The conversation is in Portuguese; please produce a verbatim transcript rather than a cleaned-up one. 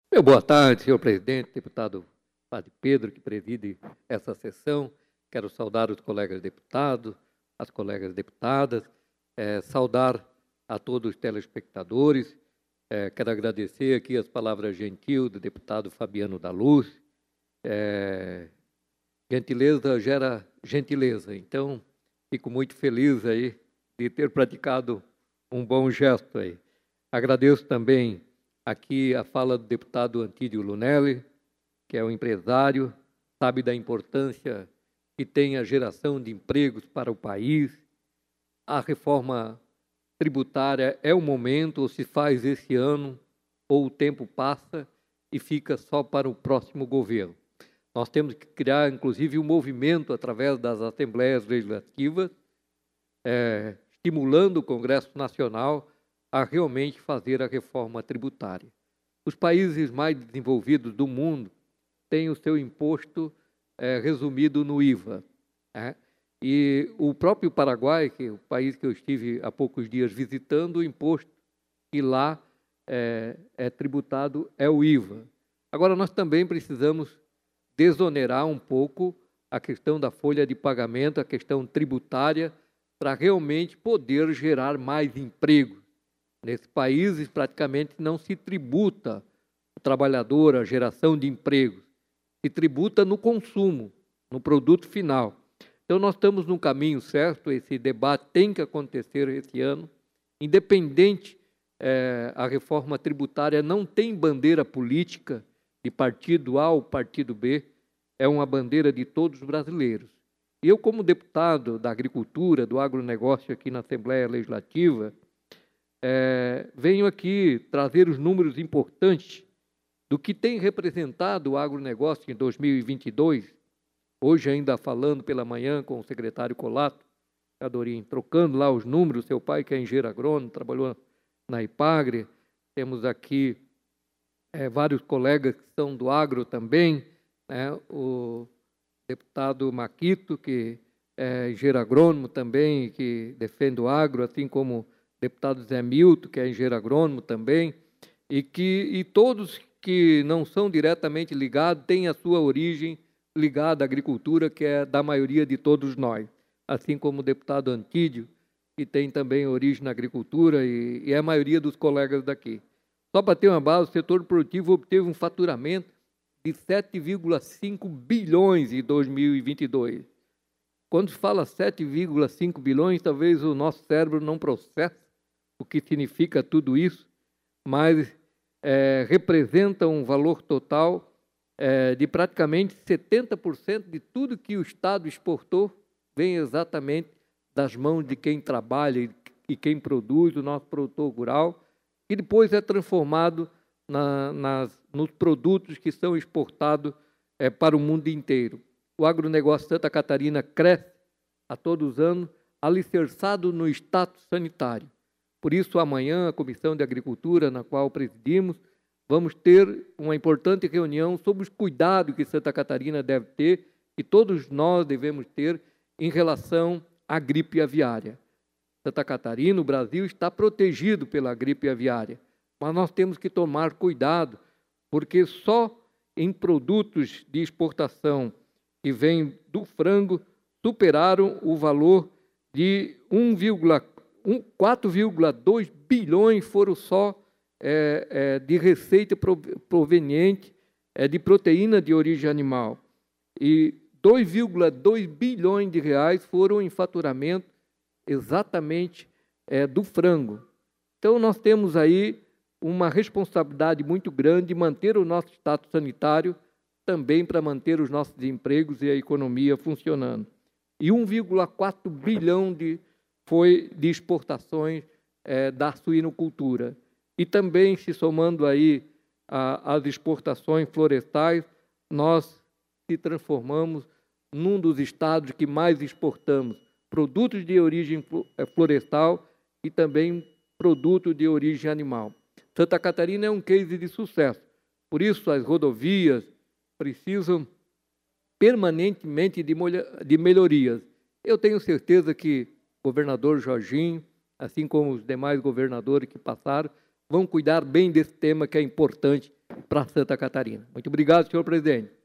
Meu boa tarde, senhor presidente, deputado Padre Pedro, que preside essa sessão. Quero saudar os colegas deputados, as colegas deputadas, eh, saudar a todos os telespectadores. Eh, quero agradecer aqui as palavras gentil do deputado Fabiano da Luz. Eh, gentileza gera gentileza, então fico muito feliz aí de ter praticado um bom gesto aí. Agradeço também aqui a fala do deputado Antídio Lunelli, que é um empresário, sabe da importância que tem a geração de empregos para o país. A reforma tributária é o momento, ou se faz esse ano, ou o tempo passa e fica só para o próximo governo. Nós temos que criar, inclusive, um movimento através das assembleias legislativas, é, estimulando o Congresso Nacional a realmente fazer a reforma tributária. Os países mais desenvolvidos do mundo têm o seu imposto é, resumido no I V A. Né? E o próprio Paraguai, que é o país que eu estive há poucos dias visitando, o imposto que lá é, é tributado é o I V A. Agora, nós também precisamos desonerar um pouco a questão da folha de pagamento, a questão tributária, para realmente poder gerar mais emprego. Nesses países, praticamente não se tributa o trabalhador, a geração de empregos. Se tributa no consumo, no produto final. Então, nós estamos no caminho certo, esse debate tem que acontecer esse ano. Independente, eh, a reforma tributária não tem bandeira política de partido A ou partido B, é uma bandeira de todos os brasileiros. E eu, como deputado da agricultura, do agronegócio aqui na Assembleia Legislativa, É, venho aqui trazer os números importantes do que tem representado o agronegócio em dois mil e vinte e dois. Hoje, ainda falando pela manhã com o secretário Colato, Adorim, trocando lá os números, seu pai, que é engenheiro agrônomo, trabalhou na Ipagre. Temos aqui é, vários colegas que são do agro também, né? O deputado Maquito, que é engenheiro agrônomo também, que defende o agro, assim como deputado Zé Milton, que é engenheiro agrônomo também, e, que, e todos que não são diretamente ligados têm a sua origem ligada à agricultura, que é da maioria de todos nós, assim como o deputado Antídio, que tem também origem na agricultura, e, e é a maioria dos colegas daqui. Só para ter uma base, o setor produtivo obteve um faturamento de sete vírgula cinco bilhões em dois mil e vinte e dois. Quando se fala sete vírgula cinco bilhões, talvez o nosso cérebro não processe o que significa tudo isso, mas é, representa um valor total é, de praticamente setenta por cento de tudo que o Estado exportou vem exatamente das mãos de quem trabalha e quem produz, o nosso produtor rural, e depois é transformado na, nas, nos produtos que são exportados é, para o mundo inteiro. O agronegócio de Santa Catarina cresce a todos os anos, alicerçado no status sanitário. Por isso, amanhã, a Comissão de Agricultura, na qual presidimos, vamos ter uma importante reunião sobre os cuidados que Santa Catarina deve ter e todos nós devemos ter em relação à gripe aviária. Santa Catarina, o Brasil, está protegido pela gripe aviária, mas nós temos que tomar cuidado, porque só em produtos de exportação que vêm do frango superaram o valor de quatro vírgula dois bilhões foram só é, é, de receita proveniente é, de proteína de origem animal. E dois vírgula dois bilhões de reais foram em faturamento exatamente é, do frango. Então, nós temos aí uma responsabilidade muito grande de manter o nosso status sanitário, também para manter os nossos empregos e a economia funcionando. E um vírgula quatro bilhão de foi de exportações é, da suinocultura. E também, se somando aí a, as exportações florestais, nós se transformamos num dos estados que mais exportamos produtos de origem florestal e também produtos de origem animal. Santa Catarina é um case de sucesso. Por isso, as rodovias precisam permanentemente de, de melhorias. Eu tenho certeza que o governador Jorginho, assim como os demais governadores que passaram, vão cuidar bem desse tema que é importante para Santa Catarina. Muito obrigado, senhor presidente.